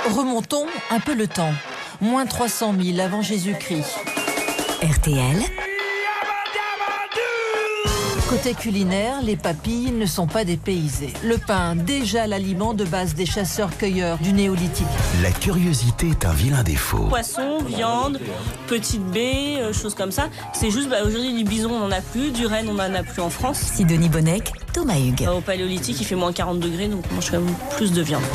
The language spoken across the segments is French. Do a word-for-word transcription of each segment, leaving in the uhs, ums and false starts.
Remontons un peu le temps. Moins trois cent mille avant Jésus-Christ. R T L. Côté culinaire, les papilles ne sont pas dépaysées. Le pain, déjà l'aliment de base des chasseurs-cueilleurs du néolithique. La curiosité est un vilain défaut. Poisson, viande, petite baie, euh, choses comme ça. C'est juste, bah, aujourd'hui, du bison, on n'en a plus. Du renne, on n'en a plus en France. Sidonie Bonnec, Thomas Hugues. Bah, au paléolithique, il fait moins quarante degrés, donc on mange quand même plus de viande.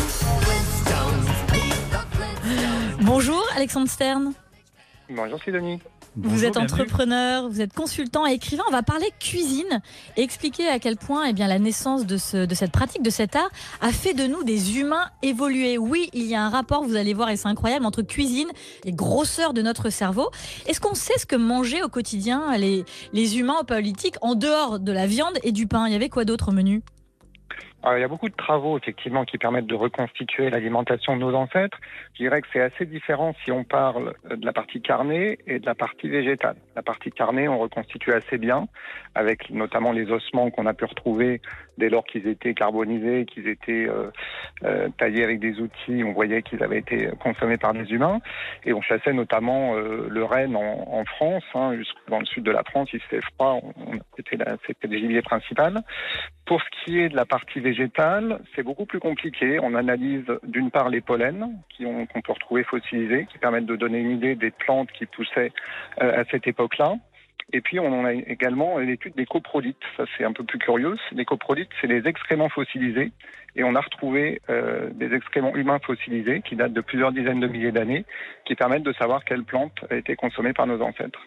Bonjour Alexandre Stern. Bonjour Sidonie. Vous Bonjour, êtes bienvenue. entrepreneur, vous êtes consultant et écrivain. On va parler cuisine et expliquer à quel point eh bien, la naissance de, ce, de cette pratique, de cet art, a fait de nous des humains évolués. Oui, il y a un rapport, vous allez voir, et c'est incroyable, entre cuisine et grosseur de notre cerveau. Est-ce qu'on sait ce que mangeaient au quotidien les, les humains au paléolithique en dehors de la viande et du pain? Il y avait quoi d'autre au menu? Alors, il y a beaucoup de travaux effectivement qui permettent de reconstituer l'alimentation de nos ancêtres. Je dirais que c'est assez différent si on parle de la partie carnée et de la partie végétale. La partie carnée, on reconstitue assez bien, avec notamment les ossements qu'on a pu retrouver dès lors qu'ils étaient carbonisés, qu'ils étaient euh, euh, taillés avec des outils. On voyait qu'ils avaient été consommés par des humains. Et on chassait notamment euh, le renne en, en France, hein, dans le sud de la France, il se fait froid, on, on, c'était, la, c'était le gibier principal. Pour ce qui est de la partie végétale, c'est beaucoup plus compliqué. On analyse d'une part les pollens qui ont, qu'on peut retrouver fossilisés, qui permettent de donner une idée des plantes qui poussaient euh, à cette époque-là. Et puis on a également l'étude des coprolites. Ça c'est un peu plus curieux. Les coprolites, c'est les excréments fossilisés. Et on a retrouvé euh, des excréments humains fossilisés qui datent de plusieurs dizaines de milliers d'années, qui permettent de savoir quelle plante a été consommée par nos ancêtres.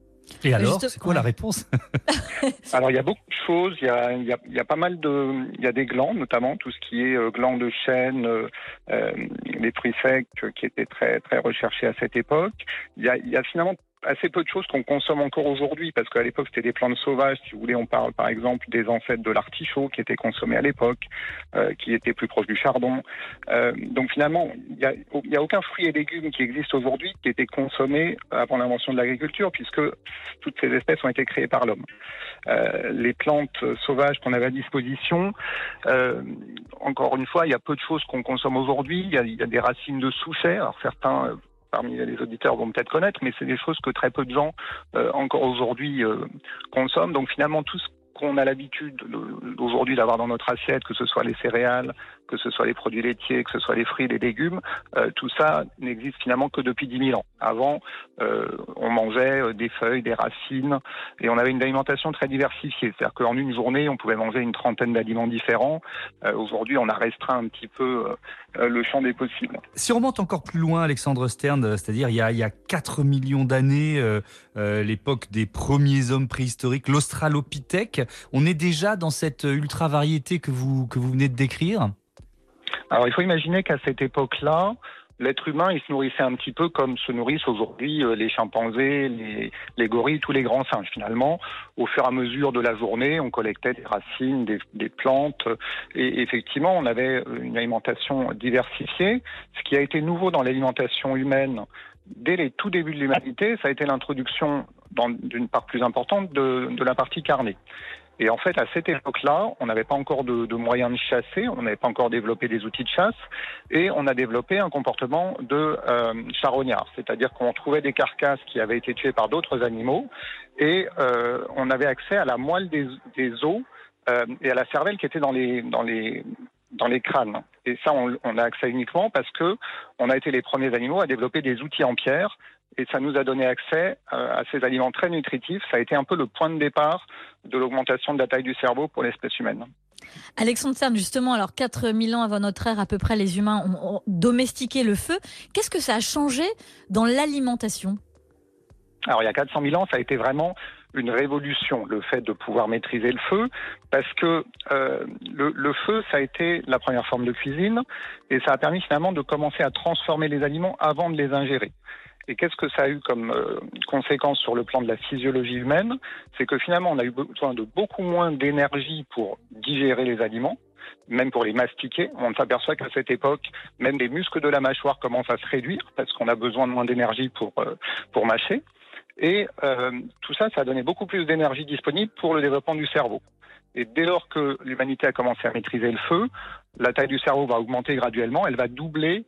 Et alors, Juste- c'est quoi la réponse? Alors il y a beaucoup de choses, il y a, il y a, il y a pas mal de, il y a des glands notamment, tout ce qui est euh, glands de chêne, euh, euh, les fruits secs euh, qui étaient très très recherchés à cette époque. Il y a, il y a finalement assez peu de choses qu'on consomme encore aujourd'hui, parce qu'à l'époque c'était des plantes sauvages. Si vous voulez, on parle par exemple des ancêtres de l'artichaut qui étaient consommés à l'époque, euh, qui étaient plus proches du chardon. Euh, donc finalement, il y a, il y a aucun fruit et légumes qui existent aujourd'hui qui étaient consommés avant l'invention de l'agriculture, puisque toutes ces espèces ont été créées par l'homme. Euh, les plantes sauvages qu'on avait à disposition, euh, encore une fois, il y a peu de choses qu'on consomme aujourd'hui. Il y a, il y a des racines de souchet. Alors certains euh, parmi les auditeurs vont peut-être connaître, mais c'est des choses que très peu de gens euh, encore aujourd'hui euh, consomment. Donc finalement, tout ce qu'on a l'habitude de- aujourd'hui d'avoir dans notre assiette, que ce soit les céréales, que ce soit les produits laitiers, que ce soit les fruits, les légumes, euh, tout ça n'existe finalement que depuis dix mille ans. Avant, euh, on mangeait euh, des feuilles, des racines, et on avait une alimentation très diversifiée. C'est-à-dire qu'en une journée, on pouvait manger une trentaine d'aliments différents. Euh, aujourd'hui, on a restreint un petit peu euh, le champ des possibles. Si on remonte encore plus loin, Alexandre Stern, euh, c'est-à-dire il y a, il y a quatre millions d'années, euh, euh, l'époque des premiers hommes préhistoriques, l'Australopithèque, on est déjà dans cette ultra-variété que vous, que vous venez de décrire? Alors, il faut imaginer qu'à cette époque-là, l'être humain, il se nourrissait un petit peu comme se nourrissent aujourd'hui euh, les chimpanzés, les, les gorilles, tous les grands singes. Finalement, au fur et à mesure de la journée, on collectait des racines, des, des plantes, et effectivement, on avait une alimentation diversifiée. Ce qui a été nouveau dans l'alimentation humaine dès les tout débuts de l'humanité, ça a été l'introduction, dans- d'une part plus importante, de, de la partie carnée. Et en fait, à cette époque-là, on n'avait pas encore de, de moyens de chasser, on n'avait pas encore développé des outils de chasse, et on a développé un comportement de euh, charognard, c'est-à-dire qu'on trouvait des carcasses qui avaient été tuées par d'autres animaux, et euh, on avait accès à la moelle des, des os euh, et à la cervelle qui était dans les dans les dans les crânes. Et ça, on, on a accès uniquement parce que on a été les premiers animaux à développer des outils en pierre. Et ça nous a donné accès euh, à ces aliments très nutritifs. Ça a été un peu le point de départ de l'augmentation de la taille du cerveau pour l'espèce humaine. Alexandre Stern, justement, alors quatre mille ans avant notre ère, à peu près, les humains ont, ont domestiqué le feu. Qu'est-ce que ça a changé dans l'alimentation? Alors il y a quatre cent mille ans, ça a été vraiment une révolution, le fait de pouvoir maîtriser le feu, parce que euh, le, le feu, ça a été la première forme de cuisine, et ça a permis finalement de commencer à transformer les aliments avant de les ingérer. Et qu'est-ce que ça a eu comme euh, conséquence sur le plan de la physiologie humaine? C'est que finalement, on a eu besoin de beaucoup moins d'énergie pour digérer les aliments, même pour les mastiquer. On s'aperçoit qu'à cette époque, même les muscles de la mâchoire commencent à se réduire parce qu'on a besoin de moins d'énergie pour, euh, pour mâcher. Et euh, tout ça, ça a donné beaucoup plus d'énergie disponible pour le développement du cerveau. Et dès lors que l'humanité a commencé à maîtriser le feu, la taille du cerveau va augmenter graduellement, elle va doubler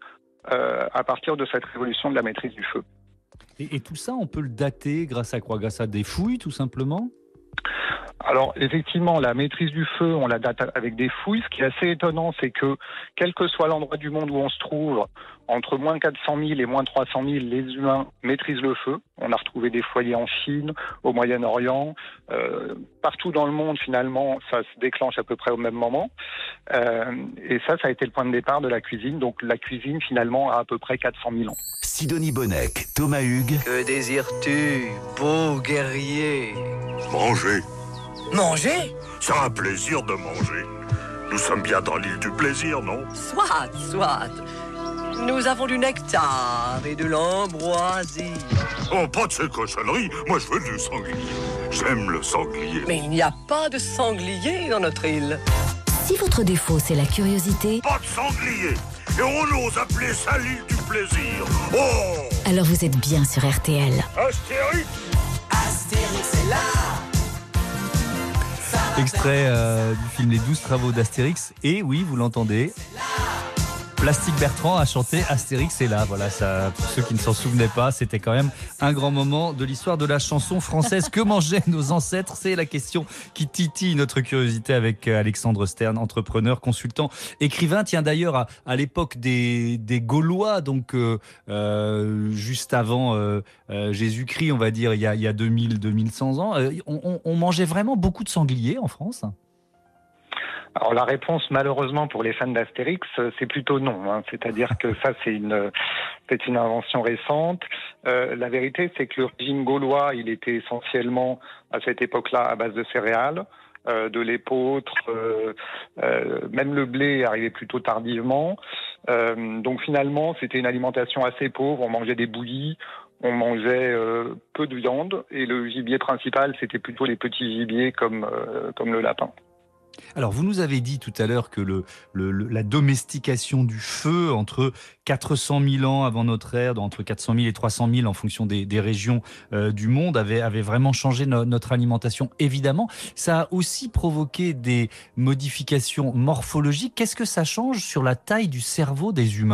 euh, à partir de cette révolution de la maîtrise du feu. Et, et tout ça, on peut le dater grâce à quoi? Grâce à des fouilles, tout simplement? Alors effectivement, la maîtrise du feu, on la date avec des fouilles. Ce qui est assez étonnant, c'est que quel que soit l'endroit du monde où on se trouve, entre moins quatre cent mille et moins trois cent mille, les humains maîtrisent le feu. On a retrouvé des foyers en Chine, au Moyen-Orient, euh, partout dans le monde finalement, ça se déclenche à peu près au même moment. Euh, et ça, ça a été le point de départ de la cuisine. Donc la cuisine finalement a à peu près quatre cent mille ans. Sidonie Bonnec, Thomas Hugues. Que désires-tu, beau guerrier? Manger. Manger? C'est un plaisir de manger. Nous sommes bien dans l'île du plaisir, non? Soit, soit. Nous avons du nectar et de l'ambroisie. Oh, pas de ces cochonneries. Moi, je veux du sanglier. J'aime le sanglier. Mais il n'y a pas de sanglier dans notre île. Si votre défaut, c'est la curiosité, Pas de sanglier. Et on ose appeler ça l'île du plaisir. Oh! alors vous êtes bien sur R T L. Astérix! Astérix, c'est là. Extrait euh, du film Les douze travaux d'Astérix. Et oui, vous l'entendez, Plastique Bertrand a chanté Astérix est là. Voilà, ça, pour ceux qui ne s'en souvenaient pas, c'était quand même un grand moment de l'histoire de la chanson française. Que mangeaient nos ancêtres? C'est la question qui titille notre curiosité avec Alexandre Stern, entrepreneur, consultant, écrivain. Tiens, d'ailleurs, à, à l'époque des, des Gaulois, donc euh, euh, juste avant euh, euh, Jésus-Christ, on va dire, il y a, il y a deux mille, deux mille cent ans, euh, on, on, on mangeait vraiment beaucoup de sangliers en France? Alors la réponse, malheureusement pour les fans d'Astérix, c'est plutôt non. Hein. C'est-à-dire que ça, c'est une, c'est une invention récente. Euh, la vérité, c'est que le régime gaulois, il était essentiellement à cette époque-là à base de céréales, euh, de l'épeautre, euh, euh, même le blé arrivait plutôt tardivement. Euh, donc finalement, c'était une alimentation assez pauvre. On mangeait des bouillies. On mangeait euh, peu de viande et le gibier principal, c'était plutôt les petits gibiers comme, euh, comme le lapin. Alors, vous nous avez dit tout à l'heure que le, le, le- la domestication du feu entre quatre cent mille ans avant notre ère, entre quatre cent mille et trois cent mille en fonction des, des régions euh, du monde, avait, avait vraiment changé no- notre alimentation. Évidemment, ça a aussi provoqué des modifications morphologiques. Qu'est-ce que ça change sur la taille du cerveau des humains ?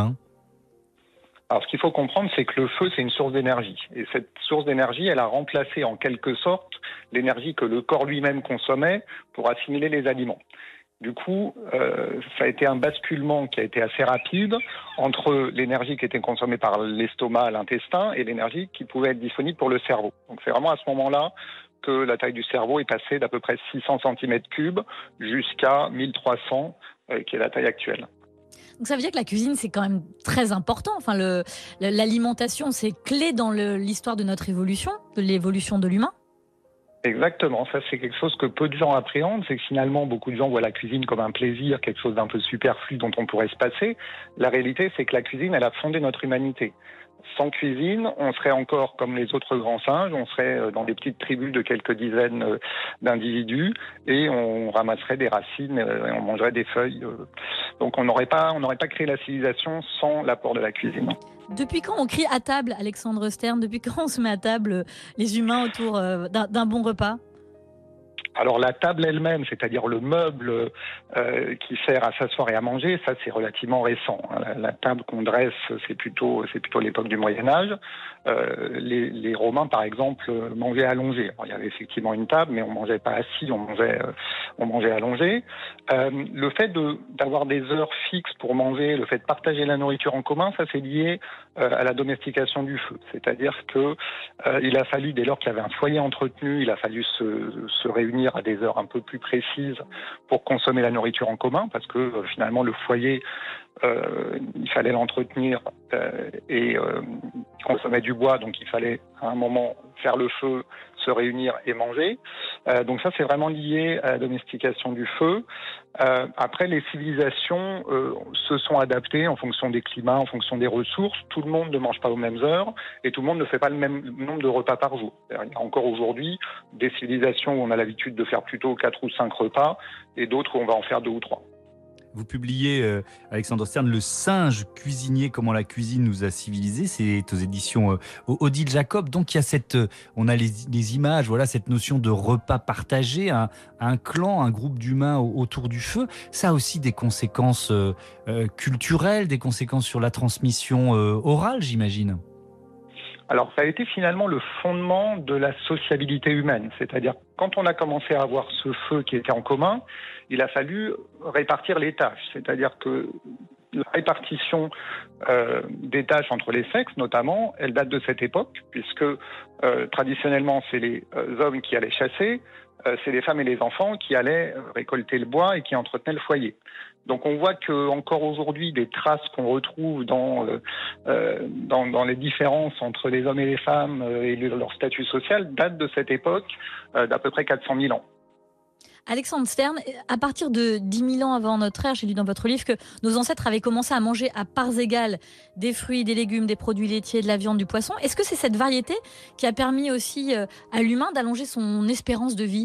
Alors, ce qu'il faut comprendre, c'est que le feu, c'est une source d'énergie. Et cette source d'énergie, elle a remplacé en quelque sorte l'énergie que le corps lui-même consommait pour assimiler les aliments. Du coup, euh, ça a été un basculement qui a été assez rapide entre l'énergie qui était consommée par l'estomac, l'intestin, et l'énergie qui pouvait être disponible pour le cerveau. Donc, c'est vraiment à ce moment-là que la taille du cerveau est passée d'à peu près six cents centimètres cubes jusqu'à mille trois cents, euh, qui est la taille actuelle. Donc ça veut dire que la cuisine, c'est quand même très important. Enfin, le, le- l'alimentation, c'est clé dans le- l'histoire de notre évolution, de l'évolution de l'humain. Exactement, ça c'est quelque chose que peu de gens appréhendent, c'est que finalement beaucoup de gens voient la cuisine comme un plaisir, quelque chose d'un peu superflu dont on pourrait se passer. La réalité c'est que la cuisine, elle a fondé notre humanité. Sans cuisine, on serait encore comme les autres grands singes, on serait dans des petites tribus de quelques dizaines d'individus et on ramasserait des racines et on mangerait des feuilles. Donc on n'aurait pas, on n'aurait pas créé la civilisation sans l'apport de la cuisine. Depuis quand on crie à table, Alexandre Stern? Depuis quand on se met à table, euh, les humains, autour euh, d'un, d'un bon repas? Alors la table elle-même, c'est-à-dire le meuble euh, qui sert à s'asseoir et à manger, ça c'est relativement récent. La, la table qu'on dresse, c'est plutôt c'est plutôt l'époque du Moyen Âge. Euh, les, les Romains, par exemple, mangeaient allongés. Alors, il y avait effectivement une table, mais on mangeait pas assis, on mangeait euh, on mangeait allongé. Euh, le fait de d'avoir des heures fixes pour manger, le fait de partager la nourriture en commun, ça c'est lié euh, à la domestication du feu. C'est-à-dire que euh, il a fallu, dès lors qu'il y avait un foyer entretenu, il a fallu se, se réunir à des heures un peu plus précises pour consommer la nourriture en commun, parce que euh, finalement le foyer, euh, il fallait l'entretenir euh, et euh, il consommait du bois, donc il fallait à un moment faire le feu, se réunir et manger. Euh, donc ça c'est vraiment lié à la domestication du feu. Euh, après les civilisations euh, se sont adaptées en fonction des climats, en fonction des ressources. Tout le monde ne mange pas aux mêmes heures et tout le monde ne fait pas le même nombre de repas par jour. Il y a encore aujourd'hui des civilisations où on a l'habitude de faire plutôt quatre ou cinq repas et d'autres où on va en faire deux ou trois. vous publiez, euh, Alexandre Stern, Le singe cuisinier, comment la cuisine nous a civilisés. C'est aux éditions euh, Odile Jacob. Donc, il y a cette, euh, on a les, les images, voilà, cette notion de repas partagé, un, un clan, un groupe d'humains autour du feu. Ça a aussi des conséquences euh, euh, culturelles, des conséquences sur la transmission euh, orale, j'imagine. Alors, ça a été finalement le fondement de la sociabilité humaine. C'est-à-dire, quand on a commencé à avoir ce feu qui était en commun, il a fallu répartir les tâches. C'est-à-dire que la répartition euh, des tâches entre les sexes, notamment, elle date de cette époque, puisque euh, traditionnellement, c'est les euh, hommes qui allaient chasser, euh, c'est les femmes et les enfants qui allaient récolter le bois et qui entretenaient le foyer. Donc on voit que encore aujourd'hui, des traces qu'on retrouve dans, euh, dans, dans les différences entre les hommes et les femmes euh, et leur statut social datent de cette époque euh, d'à peu près quatre cent mille ans. Alexandre Stern, à partir de dix mille ans avant notre ère, j'ai lu dans votre livre que nos ancêtres avaient commencé à manger à parts égales des fruits, des légumes, des produits laitiers, de la viande, du poisson. Est-ce que c'est cette variété qui a permis aussi à l'humain d'allonger son espérance de vie ?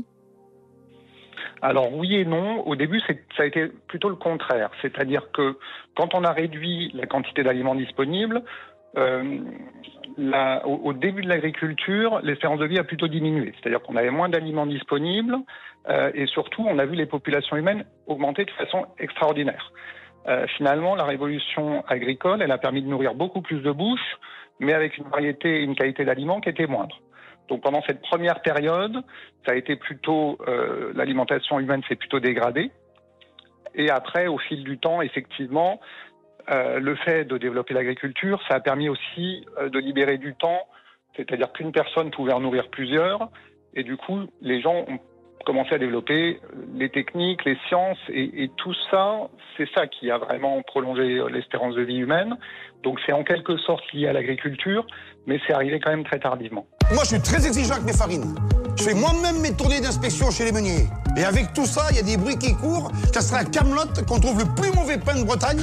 Alors oui et non. Au début, c'est, ça a été plutôt le contraire. C'est-à-dire que quand on a réduit la quantité d'aliments disponibles, euh, la, au, au début de l'agriculture, l'espérance de vie a plutôt diminué. C'est-à-dire qu'on avait moins d'aliments disponibles euh, et surtout, on a vu les populations humaines augmenter de façon extraordinaire. Euh, finalement, la révolution agricole, elle a permis de nourrir beaucoup plus de bouches, mais avec une variété et une qualité d'aliments qui était moindre. Donc pendant cette première période, ça a été plutôt euh, l'alimentation humaine s'est plutôt dégradée. Et après, au fil du temps, effectivement, euh, le fait de développer l'agriculture, ça a permis aussi euh, de libérer du temps, c'est-à-dire qu'une personne pouvait en nourrir plusieurs. Et du coup, les gens ont commencé à développer les techniques, les sciences, et, et tout ça, c'est ça qui a vraiment prolongé l'espérance de vie humaine. Donc c'est en quelque sorte lié à l'agriculture, mais c'est arrivé quand même très tardivement. Moi, je suis très exigeant avec mes farines. Je fais moi-même mes tournées d'inspection chez les meuniers. Et avec tout ça, il y a des bruits qui courent. Ça sera à Kaamelott qu'on trouve le plus mauvais pain de Bretagne.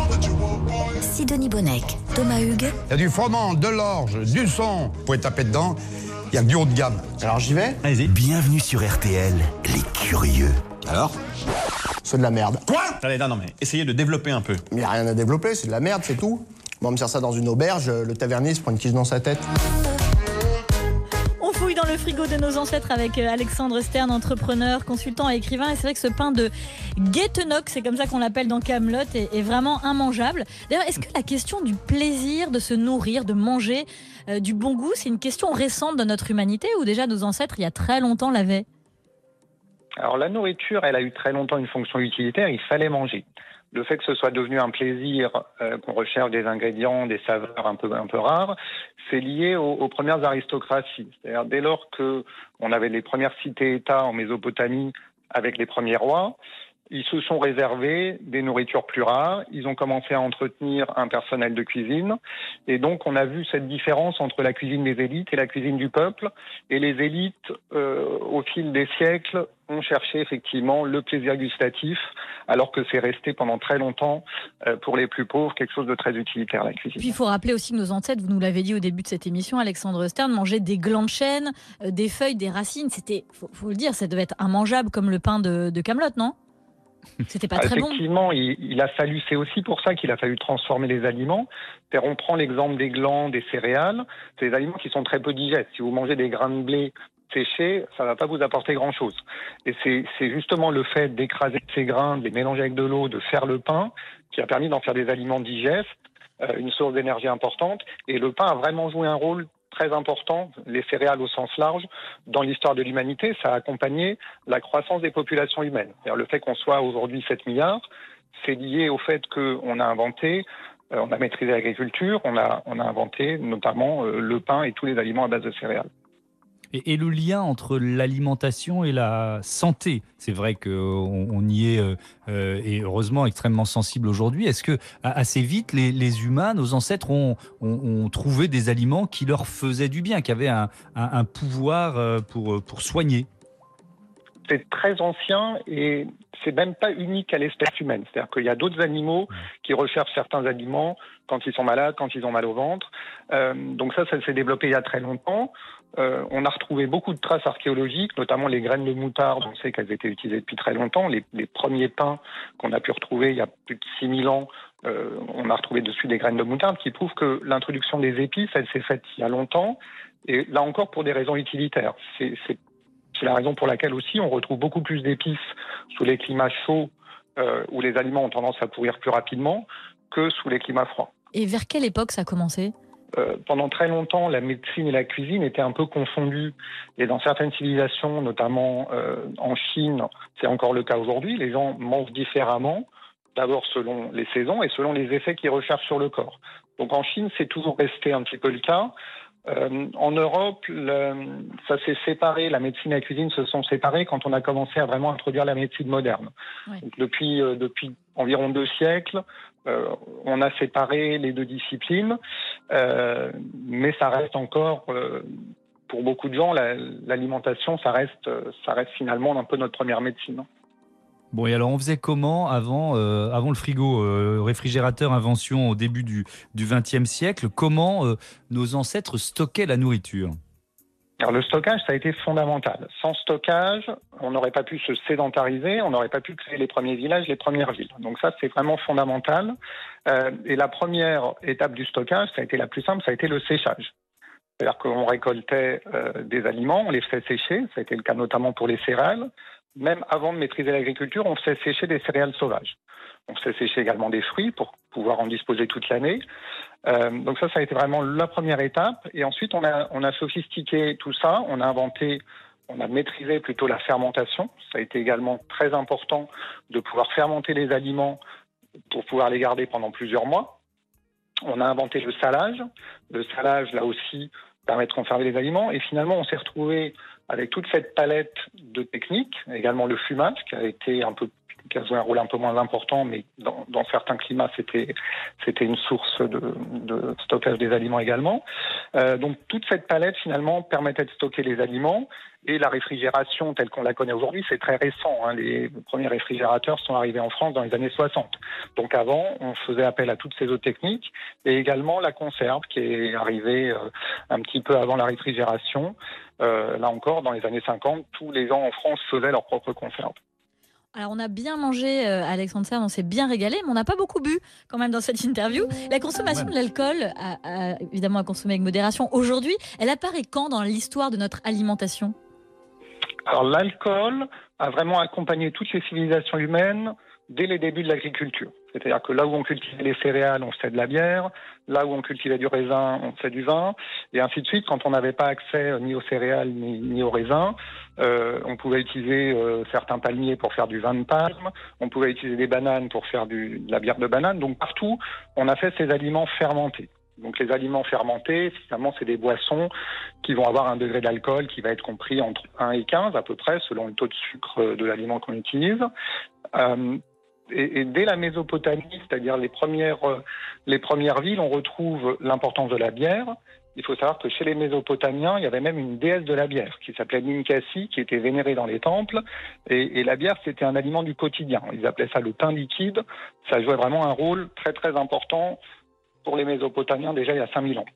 Sidonie Bonnec, Thomas Hugues. Il y a du froment, de l'orge, du son. Vous pouvez taper dedans. Il y a du haut de gamme. Alors j'y vais ? Allez-y. Bienvenue sur R T L, les curieux. Alors ? C'est de la merde. Quoi ? Allez, non, non, mais essayez de développer un peu. Mais il n'y a rien à développer, c'est de la merde, c'est tout. Bon, on me sert ça dans une auberge, le tavernier se prend une quiche dans sa tête. On fouille dans le frigo de nos ancêtres avec Alexandre Stern, entrepreneur, consultant et écrivain. Et c'est vrai que ce pain de Guétenoc, c'est comme ça qu'on l'appelle dans Kaamelott, est, est vraiment immangeable. D'ailleurs, est-ce que la question du plaisir de se nourrir, de manger euh, du bon goût, c'est une question récente de notre humanité ou déjà nos ancêtres, il y a très longtemps, l'avaient ? Alors la nourriture, elle a eu très longtemps une fonction utilitaire, il fallait manger. Le fait que ce soit devenu un plaisir, euh, qu'on recherche des ingrédients, des saveurs un peu, un peu rares, c'est lié aux, aux premières aristocraties. C'est-à-dire dès lors qu'on avait les premières cités-États en Mésopotamie avec les premiers rois, ils se sont réservés des nourritures plus rares, ils ont commencé à entretenir un personnel de cuisine, et donc on a vu cette différence entre la cuisine des élites et la cuisine du peuple, et les élites, euh, au fil des siècles, ont cherché effectivement le plaisir gustatif, alors que c'est resté pendant très longtemps, euh, pour les plus pauvres, quelque chose de très utilitaire, la cuisine. Puis il faut rappeler aussi que nos ancêtres, vous nous l'avez dit au début de cette émission, Alexandre Stern, mangeaient des glands de chêne, euh, des feuilles, des racines, c'était, faut, faut le dire, ça devait être immangeable comme le pain de, de Kaamelott, non ? C'était pas très bon. Effectivement, il, il a fallu, c'est aussi pour ça qu'il a fallu transformer les aliments. C'est-à-dire, on prend l'exemple des glands, des céréales, c'est des aliments qui sont très peu digestes. Si vous mangez des grains de blé séchés, ça va pas vous apporter grand-chose. Et c'est, c'est justement le fait d'écraser ces grains, de les mélanger avec de l'eau, de faire le pain, qui a permis d'en faire des aliments digestes, euh, une source d'énergie importante. Et le pain a vraiment joué un rôle très important, les céréales au sens large, dans l'histoire de l'humanité. Ça a accompagné la croissance des populations humaines. C'est-à-dire le fait qu'on soit aujourd'hui sept milliards, c'est lié au fait qu'on a inventé, euh, on a maîtrisé l'agriculture, on a, on a inventé notamment euh, le pain et tous les aliments à base de céréales. Et, et le lien entre l'alimentation et la santé, c'est vrai qu'on on y est, euh, et heureusement, extrêmement sensible aujourd'hui. Est-ce que assez vite, les, les humains, nos ancêtres, ont, ont, ont trouvé des aliments qui leur faisaient du bien, qui avaient un, un, un pouvoir pour, pour soigner ? C'est très ancien et c'est même pas unique à l'espèce humaine. C'est-à-dire qu'il y a d'autres animaux qui recherchent certains aliments quand ils sont malades, quand ils ont mal au ventre. Euh, donc ça, ça s'est développé il y a très longtemps. Euh, on a retrouvé beaucoup de traces archéologiques, notamment les graines de moutarde. On sait qu'elles étaient utilisées depuis très longtemps. Les, les premiers pains qu'on a pu retrouver il y a plus de six mille ans, euh, on a retrouvé dessus des graines de moutarde qui prouvent que l'introduction des épices, elle s'est faite il y a longtemps. Et là encore, pour des raisons utilitaires. C'est, c'est, c'est la raison pour laquelle aussi on retrouve beaucoup plus d'épices sous les climats chauds, euh, où les aliments ont tendance à pourrir plus rapidement, que sous les climats froids. Et vers quelle époque ça a commencé ? Euh, pendant très longtemps, la médecine et la cuisine étaient un peu confondues. Et dans certaines civilisations, notamment euh, en Chine, c'est encore le cas aujourd'hui, les gens mangent différemment, d'abord selon les saisons et selon les effets qu'ils recherchent sur le corps. Donc en Chine, c'est toujours resté un petit peu le cas. Euh, en Europe, le, ça s'est séparé, la médecine et la cuisine se sont séparées quand on a commencé à vraiment introduire la médecine moderne. Ouais. Donc depuis, euh, depuis environ deux siècles, euh, on a séparé les deux disciplines, euh, mais ça reste encore, euh, pour beaucoup de gens, la, l'alimentation, ça reste, ça reste finalement un peu notre première médecine. Bon, et alors on faisait comment avant, euh, avant le frigo, euh, réfrigérateur, invention au début du vingtième siècle, comment euh, nos ancêtres stockaient la nourriture ? Alors le stockage, ça a été fondamental. Sans stockage, on n'aurait pas pu se sédentariser, on n'aurait pas pu créer les premiers villages, les premières villes. Donc ça, c'est vraiment fondamental. Euh, et la première étape du stockage, ça a été la plus simple, ça a été le séchage. C'est-à-dire qu'on récoltait euh, des aliments, on les faisait sécher, ça a été le cas notamment pour les céréales. Même avant de maîtriser l'agriculture, on faisait sécher des céréales sauvages. On faisait sécher également des fruits pour pouvoir en disposer toute l'année. Euh, donc ça, ça a été vraiment la première étape. Et ensuite, on a, on a sophistiqué tout ça. On a inventé, on a maîtrisé plutôt la fermentation. Ça a été également très important de pouvoir fermenter les aliments pour pouvoir les garder pendant plusieurs mois. On a inventé le salage. Le salage, là aussi, permet de conserver les aliments. Et finalement, on s'est retrouvé avec toute cette palette de techniques, également le fumage, qui a été un peu, qui a joué un rôle un peu moins important, mais dans, dans certains climats, c'était, c'était une source de, de stockage des aliments également. Euh, donc, toute cette palette, finalement, permettait de stocker les aliments. Et la réfrigération, telle qu'on la connaît aujourd'hui, c'est très récent. Hein. Les premiers réfrigérateurs sont arrivés en France dans les années soixante. Donc avant, on faisait appel à toutes ces autres techniques. Et également la conserve, qui est arrivée euh, un petit peu avant la réfrigération. Euh, là encore, dans les années cinquante, tous les gens en France faisaient leur propre conserve. Alors on a bien mangé, euh, Alexandre Stern, on s'est bien régalé, mais on n'a pas beaucoup bu quand même dans cette interview. La consommation de l'alcool, à, à, évidemment à consommer avec modération, aujourd'hui, elle apparaît quand dans l'histoire de notre alimentation ? Alors l'alcool a vraiment accompagné toutes les civilisations humaines dès les débuts de l'agriculture. C'est-à-dire que là où on cultivait les céréales, on faisait de la bière. Là où on cultivait du raisin, on faisait du vin. Et ainsi de suite, quand on n'avait pas accès ni aux céréales ni, ni aux raisins, euh, on pouvait utiliser euh, certains palmiers pour faire du vin de palme. On pouvait utiliser des bananes pour faire du, de la bière de banane. Donc partout, on a fait ces aliments fermentés. Donc les aliments fermentés, finalement, c'est des boissons qui vont avoir un degré d'alcool qui va être compris entre un et quinze à peu près, selon le taux de sucre de l'aliment qu'on utilise. Euh, et, et dès la Mésopotamie, c'est-à-dire les premières, euh, les premières villes, on retrouve l'importance de la bière. Il faut savoir que chez les Mésopotamiens, il y avait même une déesse de la bière qui s'appelait Ninkasi, qui était vénérée dans les temples. Et, et la bière, c'était un aliment du quotidien. Ils appelaient ça le pain liquide. Ça jouait vraiment un rôle très très important pour les Mésopotamiens déjà il y a cinq mille ans.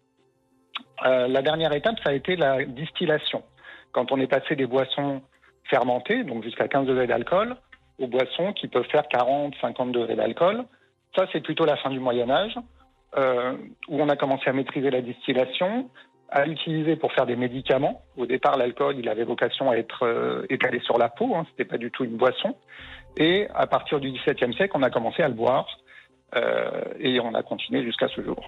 Euh, la dernière étape, ça a été la distillation. Quand on est passé des boissons fermentées, donc jusqu'à quinze degrés d'alcool, aux boissons qui peuvent faire quarante, cinquante degrés d'alcool. Ça, c'est plutôt la fin du Moyen-Âge, euh, où on a commencé à maîtriser la distillation, à l'utiliser pour faire des médicaments. Au départ, l'alcool, il avait vocation à être euh, étalé sur la peau, hein, c'était pas du tout une boisson. Et à partir du dix-septième siècle, on a commencé à le boire. Euh, et on a continué jusqu'à ce jour.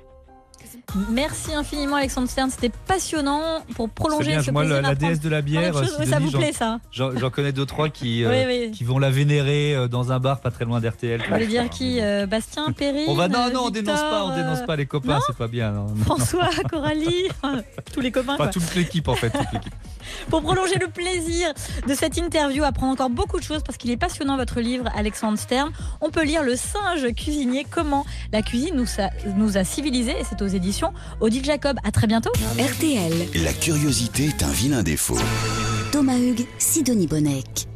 Merci infiniment Alexandre Stern, c'était passionnant pour prolonger bien, ce moi, plaisir. La, la déesse de la bière, Sidonie, ça vous plaît ça ? J'en, j'en connais deux trois qui, oui, euh, oui. qui vont la vénérer dans un bar pas très loin d'R T L. Vous voulez dire qui euh, Bastien, Perrine, on va non non, on Victor, dénonce pas, on dénonce pas les copains, non c'est pas bien. Non, non, François, non. Coralie, tous les copains. Enfin, quoi. toute l'équipe en fait, toute l'équipe. Pour prolonger le plaisir de cette interview, apprendre encore beaucoup de choses parce qu'il est passionnant votre livre, Alexandre Stern. On peut lire Le singe cuisinier, comment la cuisine nous a, nous a civilisés, et c'est aux éditions Odile Jacob. À très bientôt. R T L. La curiosité est un vilain défaut. Thomas Hugues, Sidonie Bonnec.